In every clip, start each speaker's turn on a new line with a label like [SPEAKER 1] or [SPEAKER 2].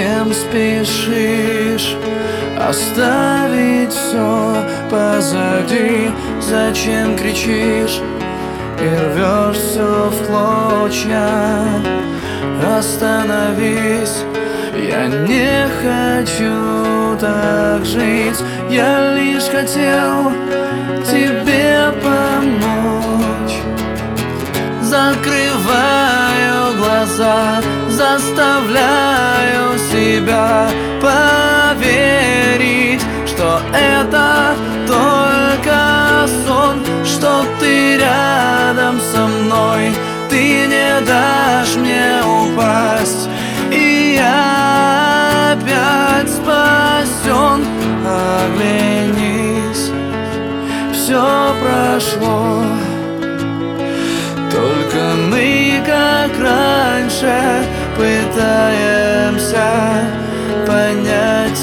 [SPEAKER 1] Зачем спешишь оставить все позади? Зачем кричишь и рвешь все в клочья? Остановись, я не хочу так жить. Я лишь хотел тебе помочь. Закрываю глаза, заставляю себя поверить, что это только сон, что ты рядом со мной, ты не дашь мне упасть, и я опять спасен. Оглянись, все прошло, только мы, как раньше, пытаемся понять,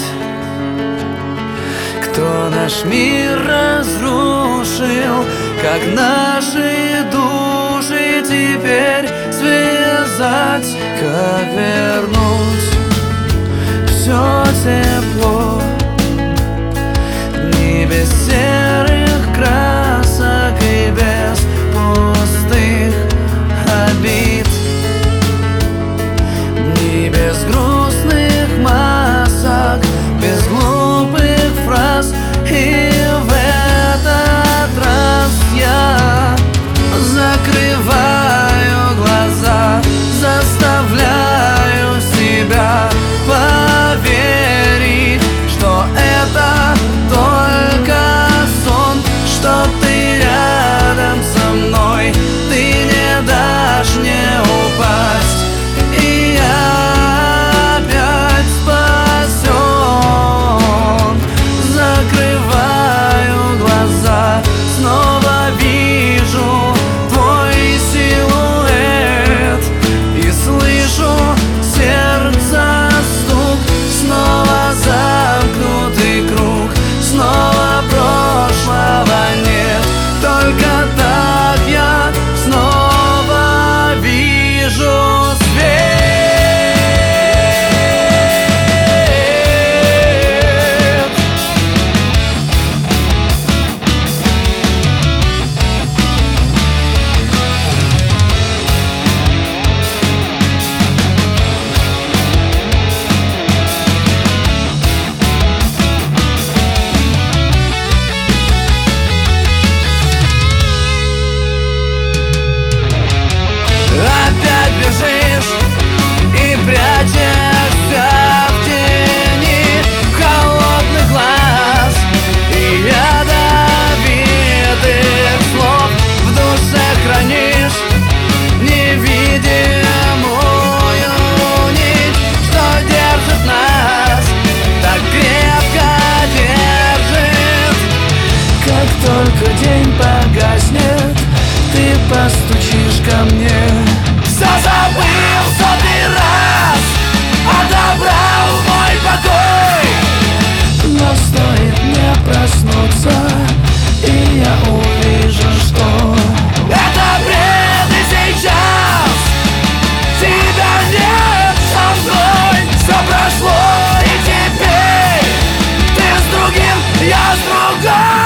[SPEAKER 1] кто наш мир разрушил, как наши души теперь связать, как вернуть все тепло, не без серых красок и без пустых обид, не без грустных масок, без глупых фраз. И в этот раз я закрываю глаза, заставляю себя поверить, что это только сон, что ты рядом со мной, ты не дашь мне упасть, и я опять спасен. Закрываю глаза, снова вижу твой силуэт и слышу сердца стук, снова замкнутый круг, снова прошлого нет, только так я снова вижу свет. Опять бежишь и прячешься в тени холодных глаз и ядовитых слов. В душе хранишь невидимую нить, что держит нас, так крепко держит. Как только день погаснет, ты постучишь ко мне. Все забыл в сотый раз, отобрал мой покой, но стоит мне проснуться, и я увижу, что это бред, и сейчас тебя нет со мной. Все прошло, и теперь ты с другим, я с другой.